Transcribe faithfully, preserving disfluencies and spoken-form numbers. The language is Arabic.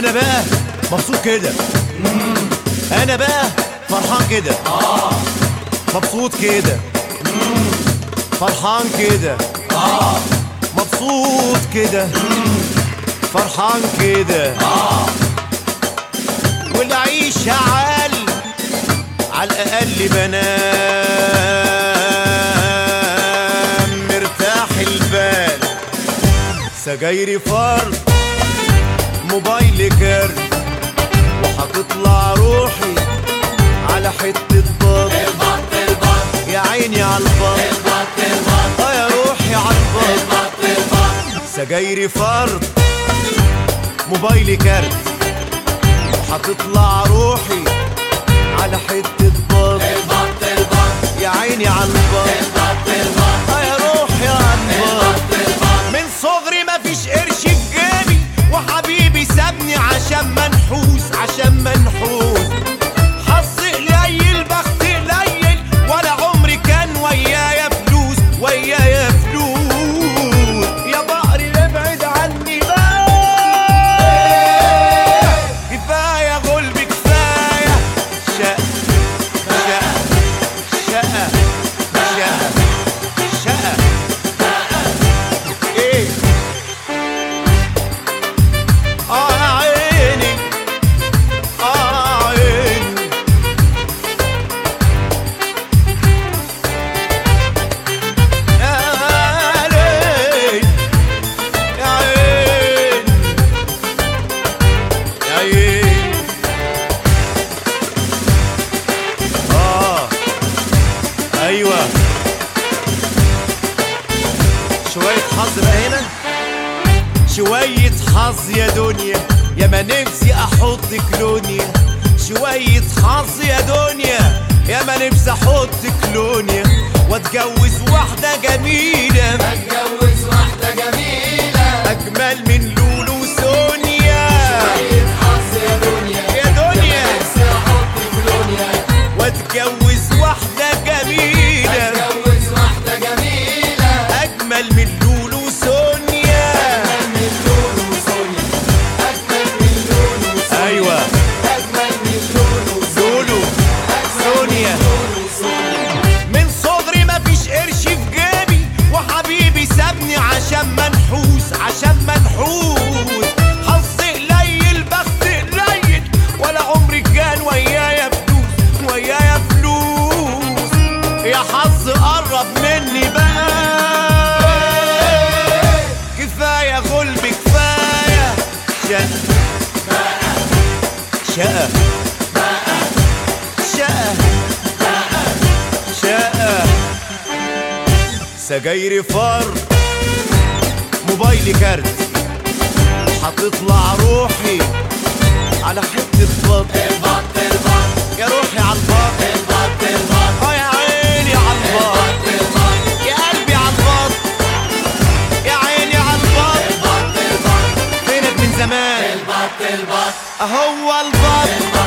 انا بقى مبسوط كده، انا بقى فرحان كده، مبسوط كده، فرحان كده، مبسوط كده، فرحان كده، والعيشة عال على الأقل بنام مرتاح البال، سجايري فرد موبايلي كارت، وهتطلع روحي على حتة بط، يا عيني عالبط، اه يا روحي عالبط، سجايري فرد موبايلي كارت، وهتطلع روحي على حتة بط، يا عيني عالبط، اه يا روحي عالبط، من صغري مفيش قرش في جيبي، وحبيبي سابني عشان منحوس، عشان منحوس، حظي قليل بخت قليل، ولا عمري كان ويايا فلوس، ويايا فلوس، يا بقري ابعد عني بقى، كفاية غلب كفاية شقة شقة شقة شقة شقة ايه اه يا عيني اه عيني يا ليل يا عيني يا عيني اه ايوه شوية حظ بقى هنا، شوية حظ يا دنيا، يا ما نفسي احط كلونيا، شوية حظ يا دنيا، يا ما نفسي احط كلونيا، واتجوز واحدة جميلة، اتجوز واحدة جميلة اجمل من لولو وسونيا، شوية حظ يا دنيا، يا دنيا نفسي احط كلونيا، واتجوز واحدة جميلة، اتجوز واحدة جميلة اجمل من لولو وسونيا، أجمل من لولو وسونيا، أجمل من لولو وسونيا، ايوه أجمل من لولو لولو سونيا، لولو وسونيا، من صغري مفيش قرش في جيبي، وحبيبي سابني عشان منحوس، عشان منحوس، حظي قليل بخت قليل، ولا عمري كان ويايا فلوس، ويايا فلوس، يا حظ قرب مني بقى، كفاية غلب كفاية شقة شقة شقة شقة سجايري فر موبايلي كارت، هتطلع روحي على حتة بط، البط البط يا روحي عالبط، البط البط اه يا عيني عالبط، البط يا قلبي عالبط، يا عيني عالبط، البط البط فينك من زمان البط البط اهو البط.